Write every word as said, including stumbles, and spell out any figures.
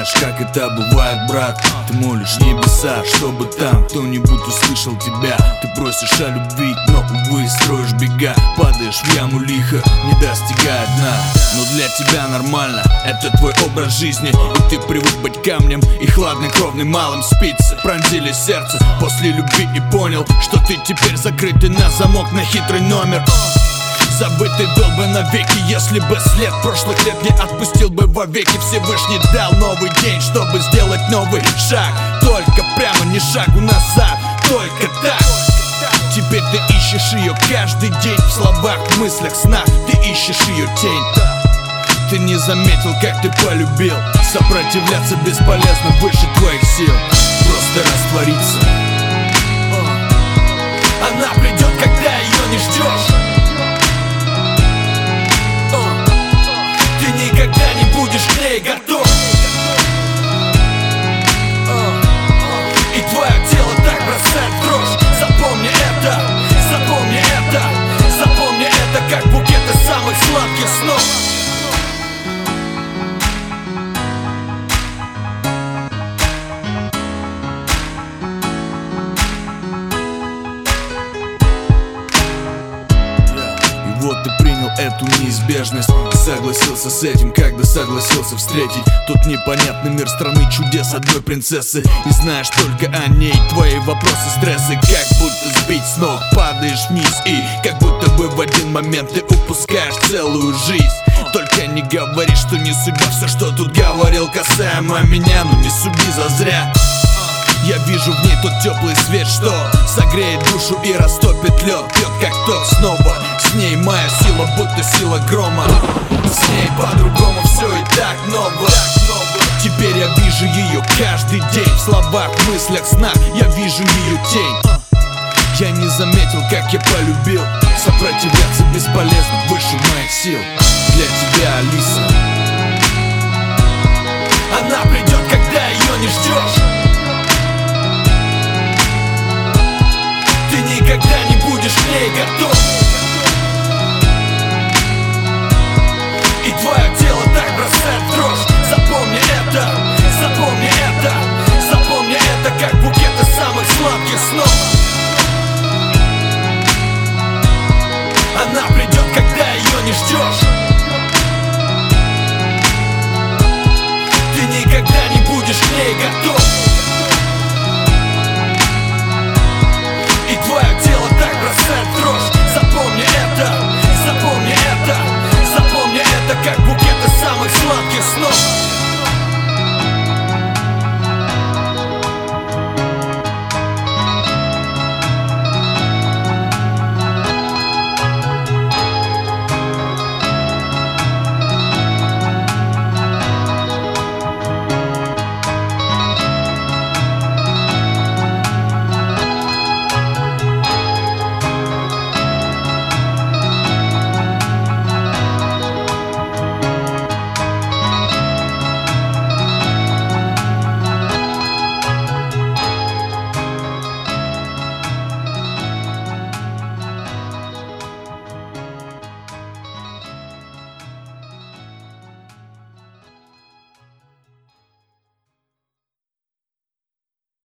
Знаешь, как это бывает, брат. Ты молишь небеса, чтобы там кто-нибудь услышал тебя. Ты просишь о любви, но, увы, строишь бега. Падаешь в яму лихо, не достигая дна. Но для тебя нормально, это твой образ жизни. И ты привык быть камнем и хладнокровным малым. Спицы пронзили сердце после любви и понял, что ты теперь закрытый на замок, на хитрый номер. Забытый был бы навеки, если бы след прошлых лет не отпустил бы вовеки. Всевышний дал новый день, чтобы сделать новый шаг. Только прямо, не шагу назад, только так. Теперь ты ищешь ее каждый день в словах, в мыслях, снах. Ты ищешь ее тень. Ты не заметил, как ты полюбил. Сопротивляться бесполезно, выше твоих сил. Просто раствориться. Она придет, когда ее не ждешь. Ты никогда не будешь к ней готов. И твое тело так бросает в дрожь. Запомни это, запомни это, запомни это, как букет из самых сладких снов. Вот ты принял эту неизбежность и согласился с этим, когда согласился встретить тот непонятный мир страны чудес одной принцессы. И знаешь только о ней твои вопросы, стрессы. Как будто сбить с ног, падаешь вниз. И как будто бы в один момент ты упускаешь целую жизнь. Только не говори, что не судьба все, что тут говорил касаемо меня. Но не суди зазря. Я вижу в ней тот теплый свет, что согреет душу и растопит лед. Пьет как ток снова. С ней моя сила, будто сила грома. С ней по-другому все и так ново. Теперь я вижу ее каждый день. В словах, в мыслях, снах я вижу ее тень. Я не заметил, как я полюбил. Сопротивляться бесполезно, выше моих сил. Для тебя, Алиса. Она придет, когда ее не ждешь.